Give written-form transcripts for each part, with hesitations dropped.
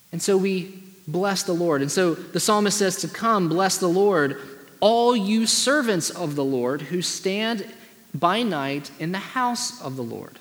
And so we bless the Lord. And so the psalmist says to come, bless the Lord, all you servants of the Lord who stand by night in the house of the Lord.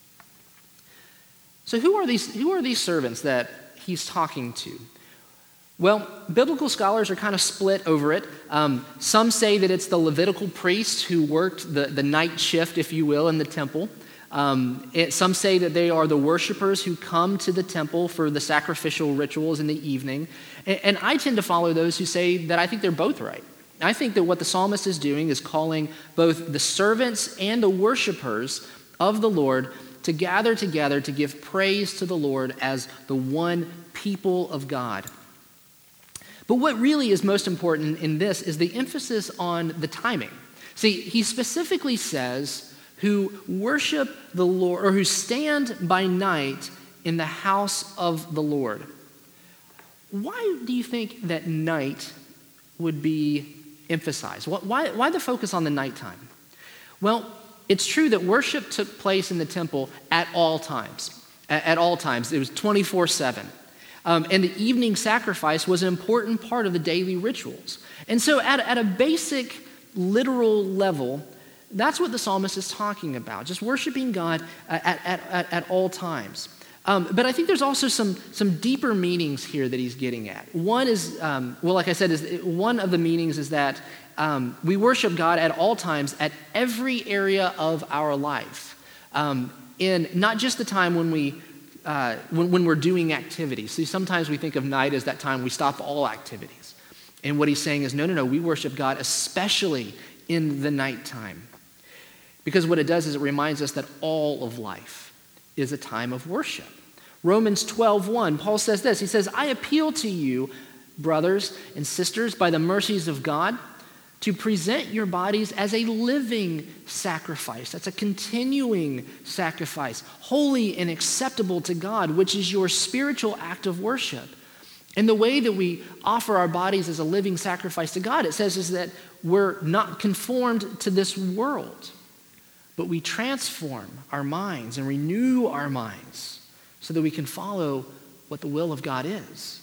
So who are these servants that he's talking to? Well, biblical scholars are kind of split over it. Some say that it's the Levitical priests who worked the night shift, if you will, in the temple. Some say that they are the worshipers who come to the temple for the sacrificial rituals in the evening. And I tend to follow those who say that I think they're both right. I think that what the psalmist is doing is calling both the servants and the worshipers of the Lord to gather together to give praise to the Lord as the one people of God. But what really is most important in this is the emphasis on the timing. See, he specifically says, who worship the Lord, or who stand by night in the house of the Lord. Why do you think that night would be emphasized? Why the focus on the nighttime? Well, it's true that worship took place in the temple at all times. At all times. It was 24/7. And the evening sacrifice was an important part of the daily rituals. And so at a basic literal level, that's what the psalmist is talking about, just worshiping God at all times. But I think there's also some deeper meanings here that he's getting at. One is, like I said, one of the meanings is that we worship God at all times at every area of our life. In not just the time when we're doing activities. See, sometimes we think of night as that time we stop all activities. And what he's saying is, no, we worship God especially in the nighttime. Because what it does is it reminds us that all of life is a time of worship. Romans 12:1, Paul says this. He says, I appeal to you, brothers and sisters, by the mercies of God, to present your bodies as a living sacrifice. That's a continuing sacrifice, holy and acceptable to God, which is your spiritual act of worship. And the way that we offer our bodies as a living sacrifice to God, it says, is that we're not conformed to this world, but we transform our minds and renew our minds so that we can follow what the will of God is.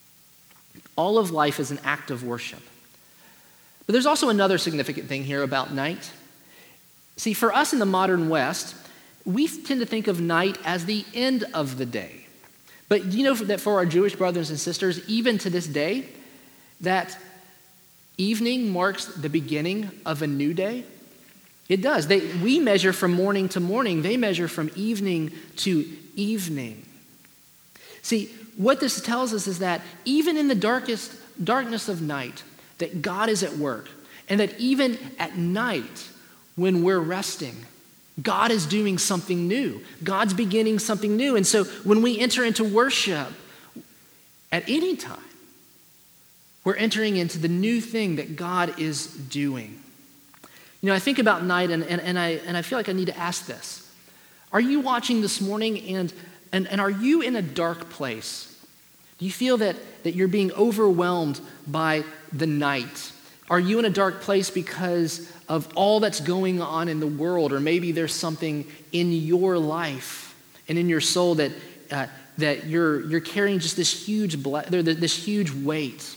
All of life is an act of worship. But there's also another significant thing here about night. See, for us in the modern West, we tend to think of night as the end of the day. But you know that for our Jewish brothers and sisters, even to this day, that evening marks the beginning of a new day? It does. We measure from morning to morning. They measure from evening to evening. See, what this tells us is that even in the darkness of night, that God is at work, and that even at night when we're resting, God is doing something new. God's beginning something new. And so when we enter into worship at any time, we're entering into the new thing that God is doing. You know, I think about night and I feel like I need to ask this. Are you watching this morning and are you in a dark place? Do you feel that you're being overwhelmed by the night? Are you in a dark place because of all that's going on in the world? Or maybe there's something in your life and in your soul that you're carrying just this huge weight.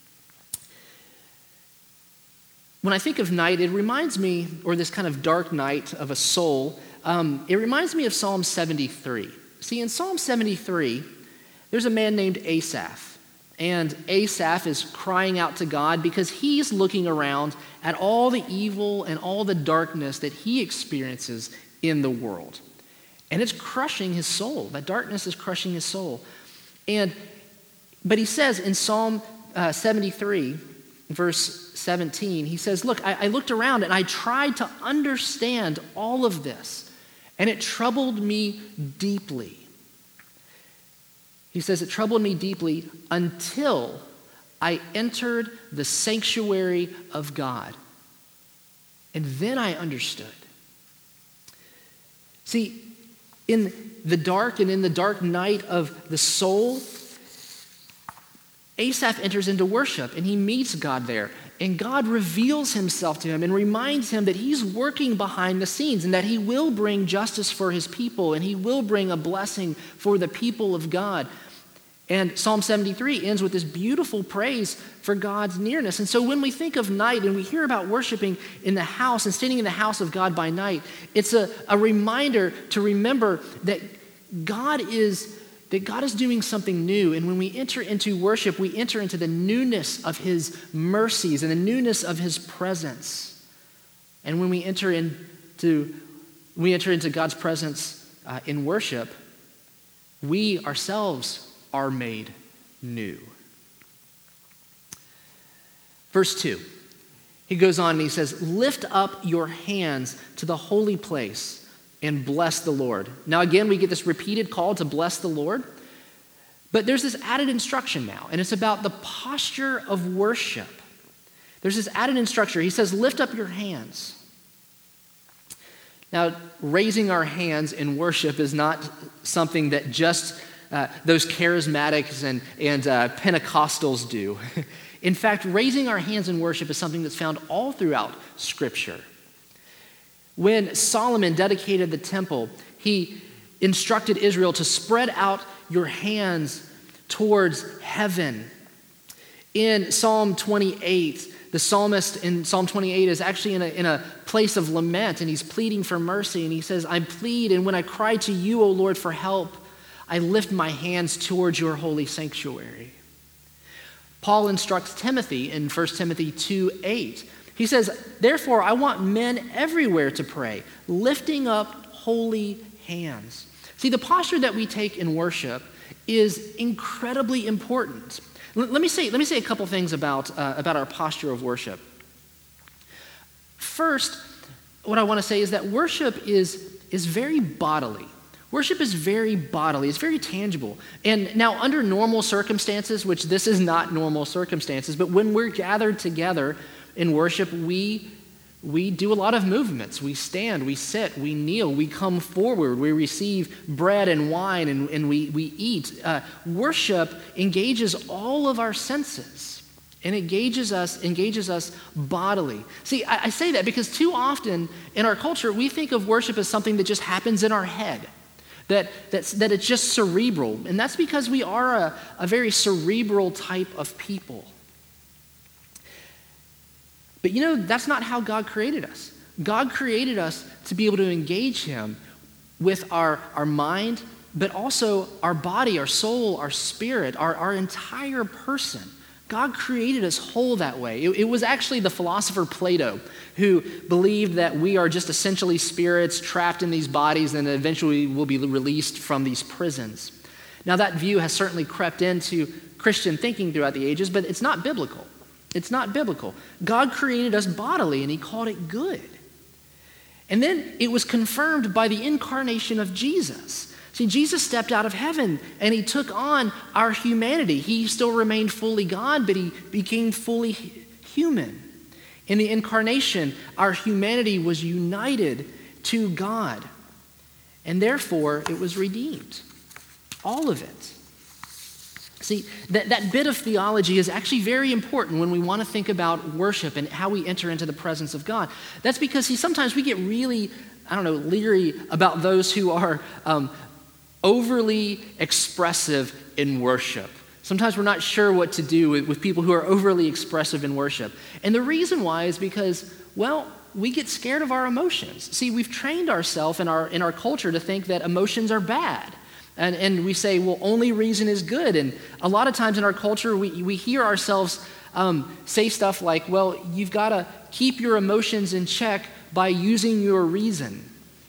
When I think of night, it reminds me, or this kind of dark night of a soul, it reminds me of Psalm 73. See, in Psalm 73, there's a man named Asaph. And Asaph is crying out to God because he's looking around at all the evil and all the darkness that he experiences in the world. And it's crushing his soul. That darkness is crushing his soul. But he says in Psalm 73, verse 17, he says, look, I looked around and I tried to understand all of this, and it troubled me deeply. He says, it troubled me deeply until I entered the sanctuary of God. And then I understood. See, in the dark and in the dark night of the soul, Asaph enters into worship and he meets God there. And God reveals himself to him and reminds him that he's working behind the scenes and that he will bring justice for his people and he will bring a blessing for the people of God. And Psalm 73 ends with this beautiful praise for God's nearness. And so when we think of night and we hear about worshiping in the house and standing in the house of God by night, it's a reminder to remember that God is doing something new. And when we enter into worship, we enter into the newness of his mercies and the newness of his presence. And when we enter into God's presence in worship, we ourselves are made new. Verse 2, he goes on and he says, lift up your hands to the holy place and bless the Lord. Now again, we get this repeated call to bless the Lord, but there's this added instruction now, and it's about the posture of worship. There's this added instruction. He says, lift up your hands. Now, raising our hands in worship is not something that just those charismatics and Pentecostals do. In fact, raising our hands in worship is something that's found all throughout Scripture. When Solomon dedicated the temple, he instructed Israel to spread out your hands towards heaven. In Psalm 28, the psalmist in Psalm 28 is actually in a place of lament, and he's pleading for mercy, and he says, I plead, and when I cry to you, O Lord, for help, I lift my hands towards your holy sanctuary. Paul instructs Timothy in 1 Timothy 2:8. He says, therefore, I want men everywhere to pray, lifting up holy hands. See, the posture that we take in worship is incredibly important. Let me say a couple things about our posture of worship. First, what I want to say is that worship is very bodily. Worship is very bodily. It's very tangible. And now, under normal circumstances, which this is not normal circumstances, but when we're gathered together in worship, we do a lot of movements. We stand, we sit, we kneel, we come forward, we receive bread and wine, and we eat. Worship engages all of our senses, and engages us bodily. See, I say that because too often in our culture, we think of worship as something that just happens in our head, that it's just cerebral. And that's because we are a very cerebral type of people. But that's not how God created us. God created us to be able to engage him with our mind, but also our body, our soul, our spirit, our entire person. God created us whole that way. It was actually the philosopher Plato who believed that we are just essentially spirits trapped in these bodies and eventually will be released from these prisons. Now that view has certainly crept into Christian thinking throughout the ages, but it's not biblical. It's not biblical. God created us bodily and he called it good. And then it was confirmed by the incarnation of Jesus. See, Jesus stepped out of heaven and he took on our humanity. He still remained fully God, but he became fully human. In the incarnation, our humanity was united to God, and therefore it was redeemed. All of it. See, that bit of theology is actually very important when we want to think about worship and how we enter into the presence of God. That's because, sometimes we get really, leery about those who are overly expressive in worship. Sometimes we're not sure what to do with people who are overly expressive in worship. And the reason why is because, we get scared of our emotions. See, we've trained ourselves in our culture to think that emotions are bad. And we say, only reason is good. And a lot of times in our culture, we hear ourselves say stuff like, you've got to keep your emotions in check by using your reason.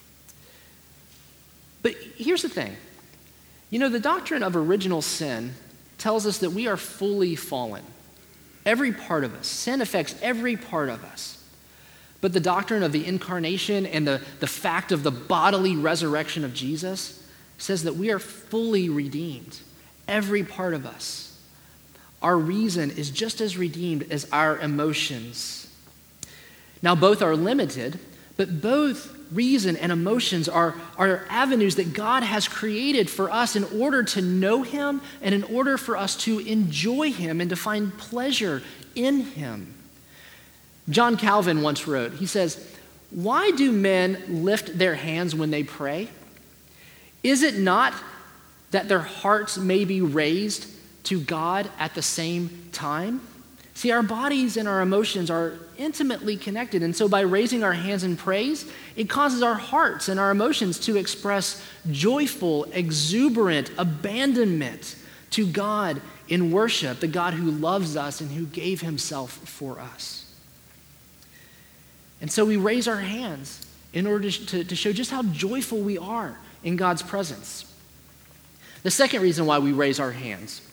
But here's the thing. The doctrine of original sin tells us that we are fully fallen. Every part of us. Sin affects every part of us. But the doctrine of the incarnation and the fact of the bodily resurrection of Jesus says that we are fully redeemed. Every part of us. Our reason is just as redeemed as our emotions. Now, both are limited, but both reason and emotions are avenues that God has created for us in order to know him and in order for us to enjoy him and to find pleasure in him. John Calvin once wrote, he says, "Why do men lift their hands when they pray? Is it not that their hearts may be raised to God at the same time? See, our bodies and our emotions are intimately connected, and so by raising our hands in praise, it causes our hearts and our emotions to express joyful, exuberant abandonment to God in worship, the God who loves us and who gave himself for us. And so we raise our hands in order to show just how joyful we are in God's presence. The second reason why we raise our hands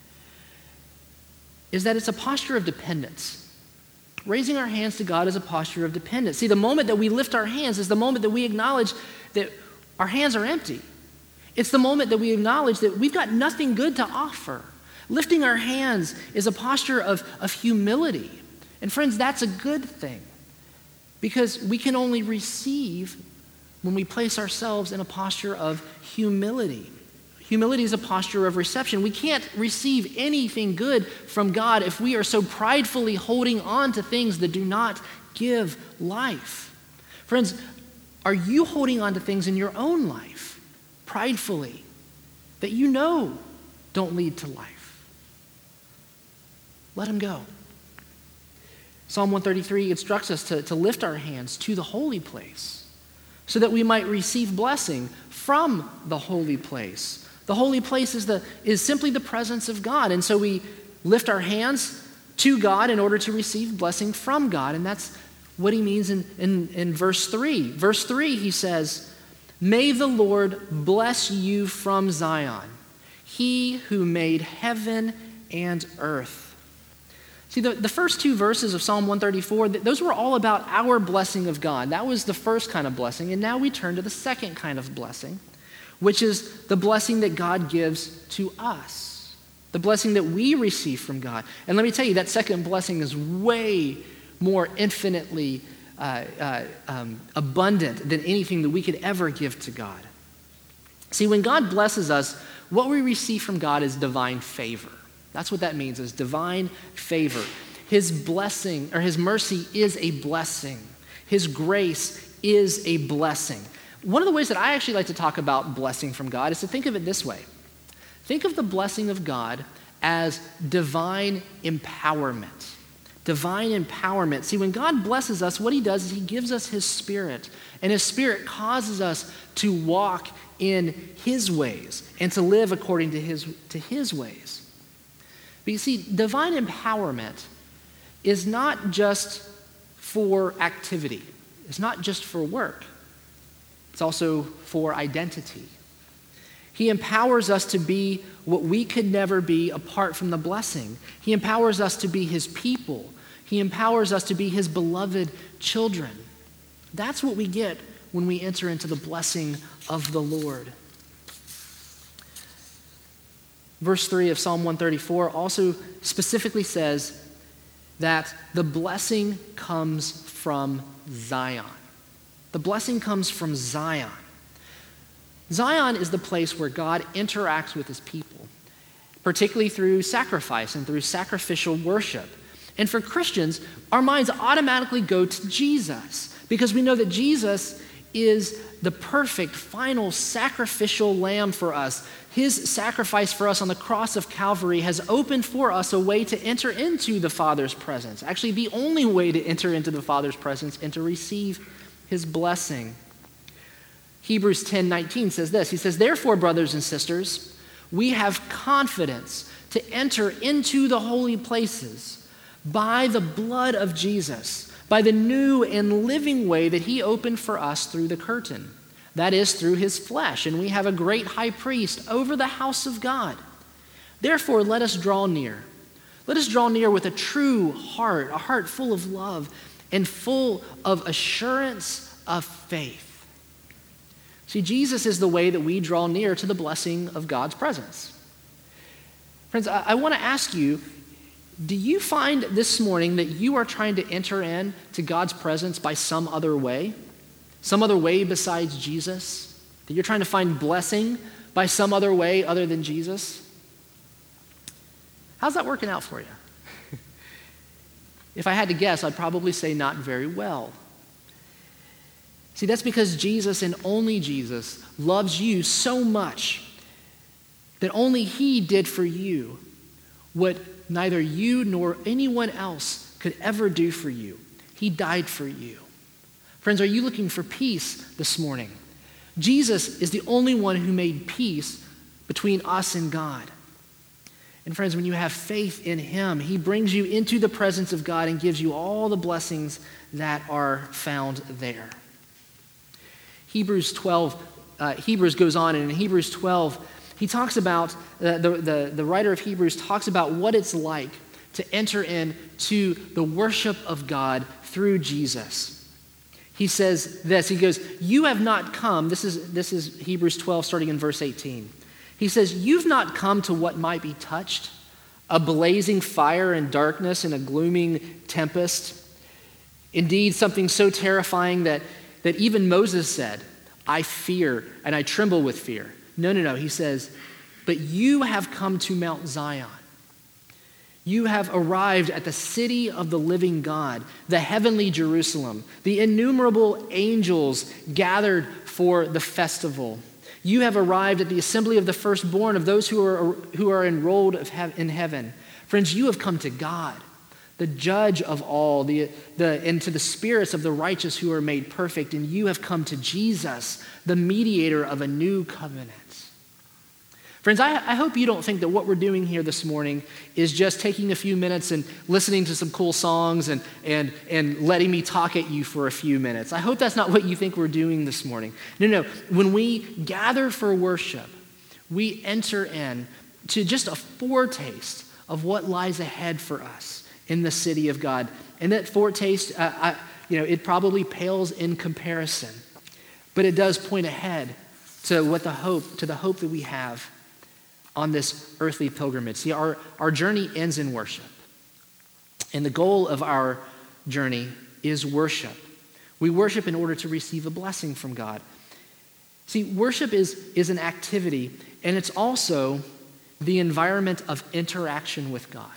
is that it's a posture of dependence. Raising our hands to God is a posture of dependence. See, the moment that we lift our hands is the moment that we acknowledge that our hands are empty. It's the moment that we acknowledge that we've got nothing good to offer. Lifting our hands is a posture of humility. And friends, that's a good thing because we can only receive when we place ourselves in a posture of humility. Humility is a posture of reception. We can't receive anything good from God if we are so pridefully holding on to things that do not give life. Friends, are you holding on to things in your own life pridefully that you know don't lead to life? Let them go. Psalm 133 instructs us to lift our hands to the holy place so that we might receive blessing from the holy place. The holy place is simply the presence of God. And so we lift our hands to God in order to receive blessing from God. And that's what he means in verse 3. Verse 3, he says, "May the Lord bless you from Zion, he who made heaven and earth." See, the first two verses of Psalm 134, those were all about our blessing of God. That was the first kind of blessing. And now we turn to the second kind of blessing, which is the blessing that God gives to us, the blessing that we receive from God. And let me tell you, that second blessing is way more infinitely abundant than anything that we could ever give to God. See, when God blesses us, what we receive from God is divine favor. That's what that means, is divine favor. His blessing, or his mercy is a blessing. His grace is a blessing. One of the ways that I actually like to talk about blessing from God is to think of it this way. Think of the blessing of God as divine empowerment. Divine empowerment. See, when God blesses us, what he does is he gives us his Spirit. And his Spirit causes us to walk in his ways and to live according to his ways. But you see, divine empowerment is not just for activity. It's not just for work. It's also for identity. He empowers us to be what we could never be apart from the blessing. He empowers us to be his people. He empowers us to be his beloved children. That's what we get when we enter into the blessing of the Lord. Verse 3 of Psalm 134 also specifically says that the blessing comes from Zion. The blessing comes from Zion. Zion is the place where God interacts with his people, particularly through sacrifice and through sacrificial worship. And for Christians, our minds automatically go to Jesus because we know that Jesus is the perfect, final sacrificial lamb for us. His sacrifice for us on the cross of Calvary has opened for us a way to enter into the Father's presence. Actually, the only way to enter into the Father's presence and to receive his blessing. Hebrews 10:19 says this. He says, "Therefore, brothers and sisters, we have confidence to enter into the holy places by the blood of Jesus, by the new and living way that he opened for us through the curtain. That is, through his flesh. And we have a great high priest over the house of God. Therefore, let us draw near. Let us draw near with a true heart, a heart full of love and full of assurance of faith." See, Jesus is the way that we draw near to the blessing of God's presence. Friends, I want to ask you, do you find this morning that you are trying to enter in to God's presence by some other way? Some other way besides Jesus? That you're trying to find blessing by some other way other than Jesus? How's that working out for you? If I had to guess, I'd probably say not very well. See, that's because Jesus and only Jesus loves you so much that only he did for you what neither you nor anyone else could ever do for you. He died for you. Friends, are you looking for peace this morning? Jesus is the only one who made peace between us and God. And friends, when you have faith in him, he brings you into the presence of God and gives you all the blessings that are found there. Hebrews goes on, and in Hebrews 12, he talks about, the writer of Hebrews talks about what it's like to enter into the worship of God through Jesus. He says this, he goes, you have not come, this is Hebrews 12 starting in verse 18. He says, you've not come to what might be touched, a blazing fire and darkness and a glooming tempest. Indeed, something so terrifying that even Moses said, I fear and I tremble with fear. No, he says, but you have come to Mount Zion. You have arrived at the city of the living God, the heavenly Jerusalem, the innumerable angels gathered for the festival. You have arrived at the assembly of the firstborn of those who are enrolled in heaven. Friends, you have come to God, the judge of all, and to the spirits of the righteous who are made perfect, and you have come to Jesus, the mediator of a new covenant. Friends, I hope you don't think that what we're doing here this morning is just taking a few minutes and listening to some cool songs and letting me talk at you for a few minutes. I hope that's not what you think we're doing this morning. No. When we gather for worship, we enter in to just a foretaste of what lies ahead for us in the city of God. And that foretaste, it probably pales in comparison, but it does point ahead to the hope that we have on this earthly pilgrimage. See, our journey ends in worship. And the goal of our journey is worship. We worship in order to receive a blessing from God. See, worship is an activity, and it's also the environment of interaction with God.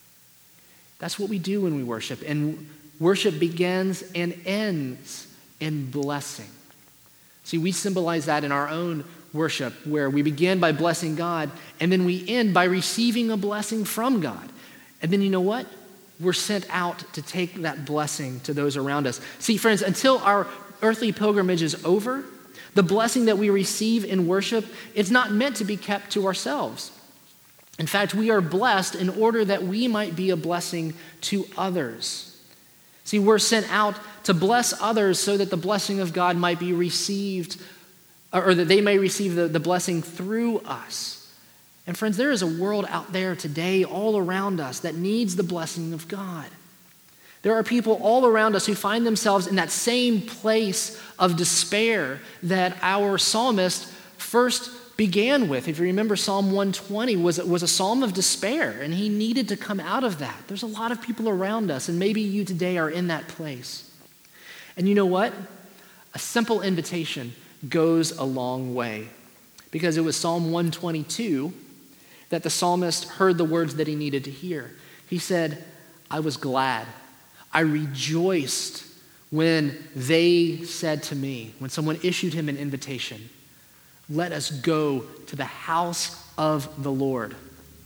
That's what we do when we worship. And worship begins and ends in blessing. See, we symbolize that in our own worship, where we begin by blessing God, and then we end by receiving a blessing from God. And then you know what? We're sent out to take that blessing to those around us. See, friends, until our earthly pilgrimage is over, the blessing that we receive in worship, it's not meant to be kept to ourselves. In fact, we are blessed in order that we might be a blessing to others. See, we're sent out to bless others so that the blessing of God might be received, or that they may receive the blessing through us. And friends, there is a world out there today all around us that needs the blessing of God. There are people all around us who find themselves in that same place of despair that our psalmist first began with. If you remember, Psalm 120 was a psalm of despair, and he needed to come out of that. There's a lot of people around us, and maybe you today are in that place. And you know what? A simple invitation goes a long way, because it was Psalm 122 that the psalmist heard the words that he needed to hear. He said, I was glad. I rejoiced when they said to me, when someone issued him an invitation, let us go to the house of the Lord.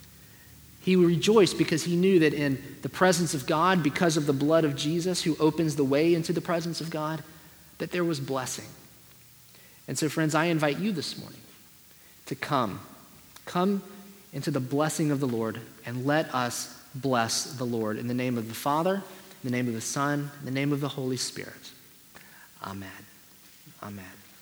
He rejoiced because he knew that in the presence of God, because of the blood of Jesus who opens the way into the presence of God, that there was blessing. And so, friends, I invite you this morning to come into the blessing of the Lord, and let us bless the Lord in the name of the Father, in the name of the Son, in the name of the Holy Spirit. Amen. Amen.